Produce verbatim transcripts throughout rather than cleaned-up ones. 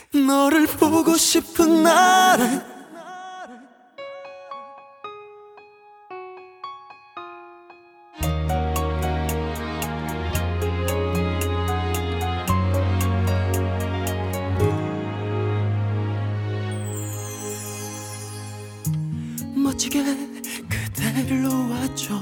너를 보고 싶은 날엔 멋지게 그대를 놓았죠.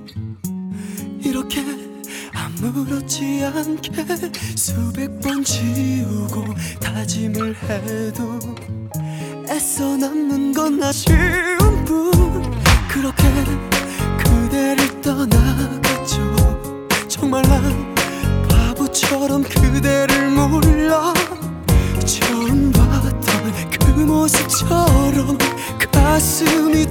이렇게 아무렇지 않게 수백 번 지우고 다짐을 해도 애써 남는 건 아쉬운 뿐. 그렇게 그대를 떠나갔죠. 정말 난 바보처럼 그대를 몰라 처음 봤던 그 모습처럼 가슴이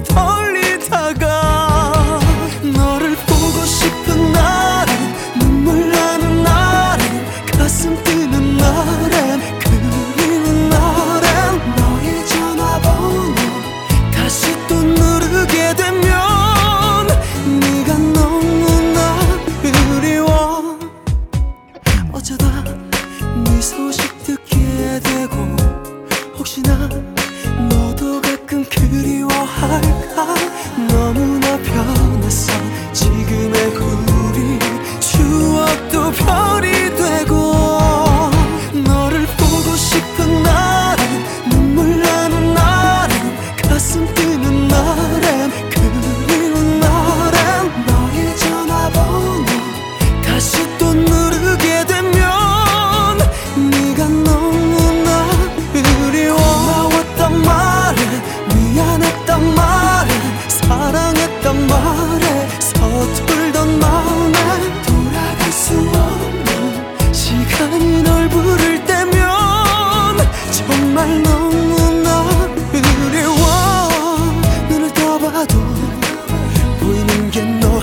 떨리다가 너를 보고 싶은 날엔 눈물 나는 날엔 가슴 뛰는 날엔 그리운 날엔 너의 전화번호 다시 또 누르게 되면 네가 너무나 그리워. 어쩌다 네 소식 듣게 되고 혹시나 너도 가끔 그리워할까. 너무나 변했어 지금의 우리. 추억도 별이 되고 너를 보고 싶은 날엔 눈물 나는 날엔 가슴 뛰는 날엔 그리운 날엔 너의 전화번호 다시 또 누르게 되면 네가 너무나 그리워. 고마웠단 말에 미안했단 말에 사랑했단 말에 서툴던 마음에 돌아갈 수 없는 시간이 널 부를 때면 정말 너무나 그리워. 눈을 떠봐도 보이는 게 너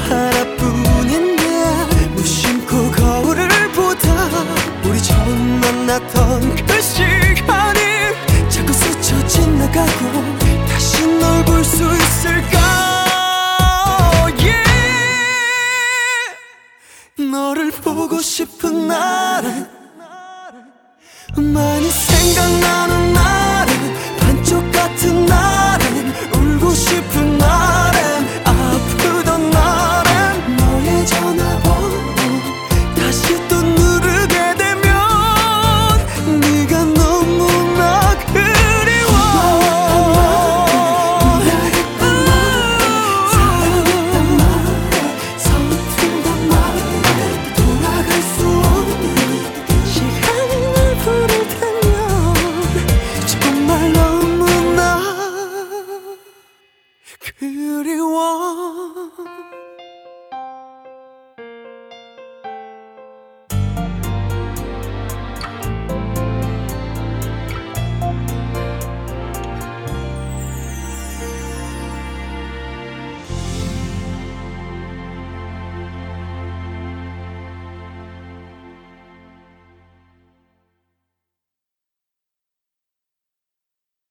하나뿐인데 무심코 거울을 보다 우리 처음 만났던 그 시간이 자꾸 스쳐 지나가고 다시 널 볼 수 있을까. yeah. 너를 보고 싶은 날엔 많이 생각나는